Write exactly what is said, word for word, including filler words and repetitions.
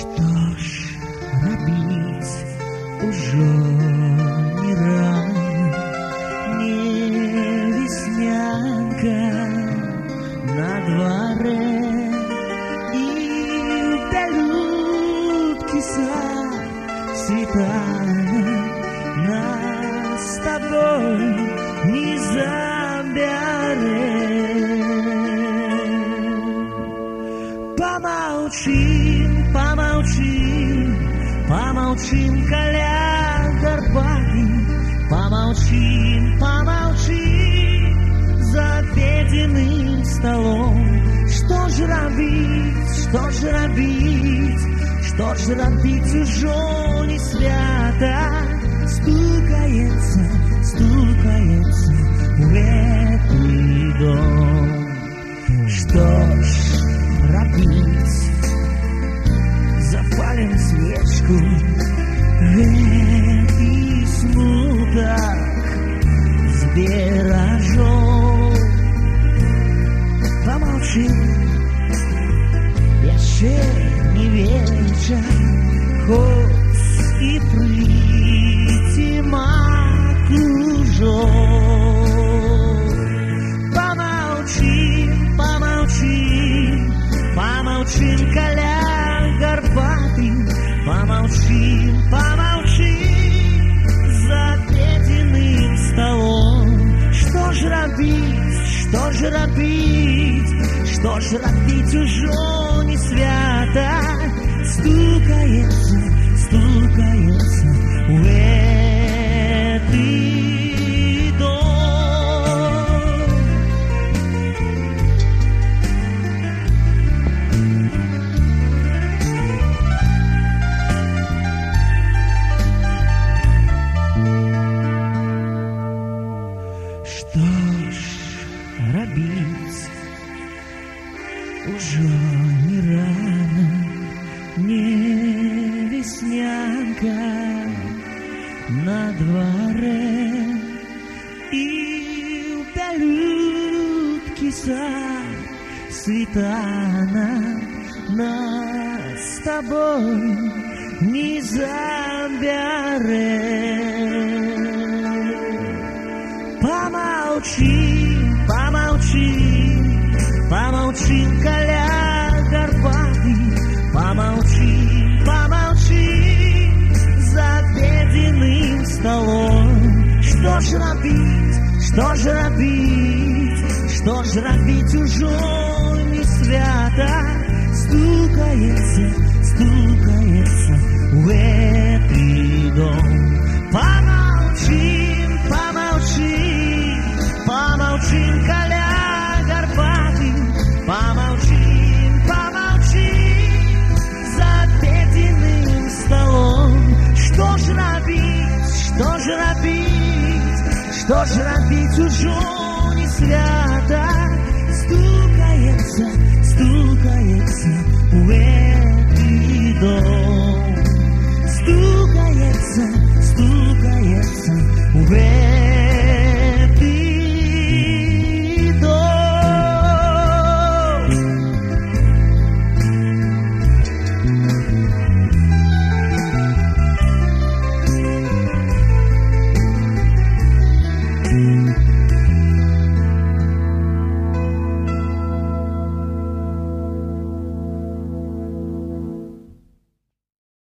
Что ж робить уже не рано, не веснянка на дворе, и в пялютки сад цветана нас с тобой не заберет. Помолчим, помолчим, помолчим, коля горбатый, помолчим, помолчим за обеденным столом. Что ж робить, что ж робить, что ж робить уже не свято, стукается, стукается в этот дом. Что ж робить, запалим свечку в этой смутах с бережом. Помолчи, еще не вечер, хоть и притемак уже. Помолчи, помолчи, помолчим, коля горбатый, помолчим, помолчим за обеденным столом. Что ж робить, что ж робить, что ж робить уже не свято, стукается, стукается в этот дом. Что ж робить, уже не рано, не веснянка на дворе, и в пялютки сад цветана нас с тобой не заберет. Помолчи, помолчи, помолчи, коля горбатый, помолчи, помолчи за обеденным столом. Что ж робить, что ж робить, что ж робить уже не свято, стукается, стукается в этот дом. Помолчим, помолчи, помолчим, коля горбатый, помолчим, помолчим за обеденным столом. Что ж робить, что ж робить, что ж робить уже не свято, стукается,